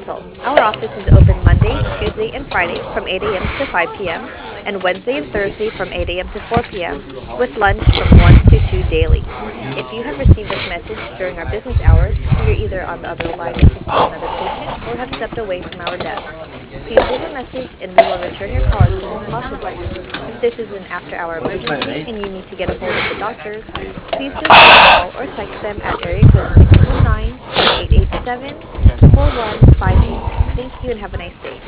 Dental. Our office is open Monday, Tuesday, and Friday from 8 a.m. to 5 p.m. and Wednesday and Thursday from 8 a.m. to 4 p.m. with lunch from 1 to 2 daily. If you have received this message during our business hours, you're either on the other line assisting another patient or have stepped away from our desk. Please leave a message and we will return your call as soon as possible. If this is an after-hour emergency and you need to get a hold of the doctors, please feel free to call or text them at area code 619-887-4158. Thank you and have a nice day.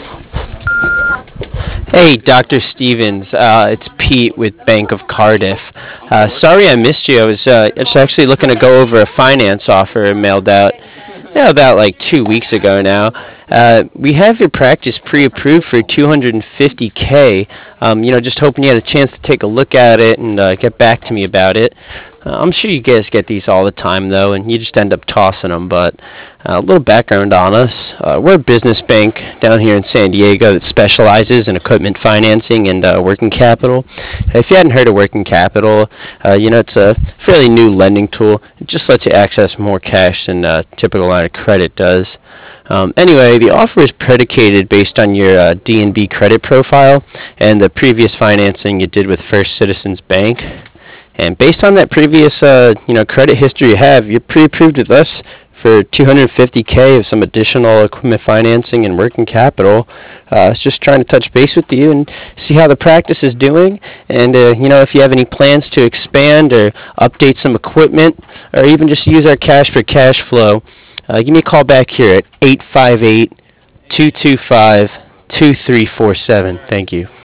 Hey, Dr. Stevens. It's Pete with Bank of Cardiff. Sorry I missed you. I was just actually looking to go over a finance offer mailed out about like 2 weeks ago now. We have your practice pre-approved for 250K. Just hoping you had a chance to take a look at it and get back to me about it. I'm sure you guys get these all the time, though, and you just end up tossing them. But a little background on us. We're a business bank down here in San Diego that specializes in equipment financing and working capital. If you hadn't heard of working capital, it's a fairly new lending tool. It just lets you access more cash than a typical line of credit does. Anyway, the offer is predicated based on your D&B credit profile and the previous financing you did with First Citizens Bank. And based on that previous, credit history you have, you're pre-approved with us for 250K of some additional equipment financing and working capital. I was just trying to touch base with you and see how the practice is doing, and if you have any plans to expand or update some equipment, or even just use our cash for cash flow. Give me a call back here at 858-225-2347. Thank you.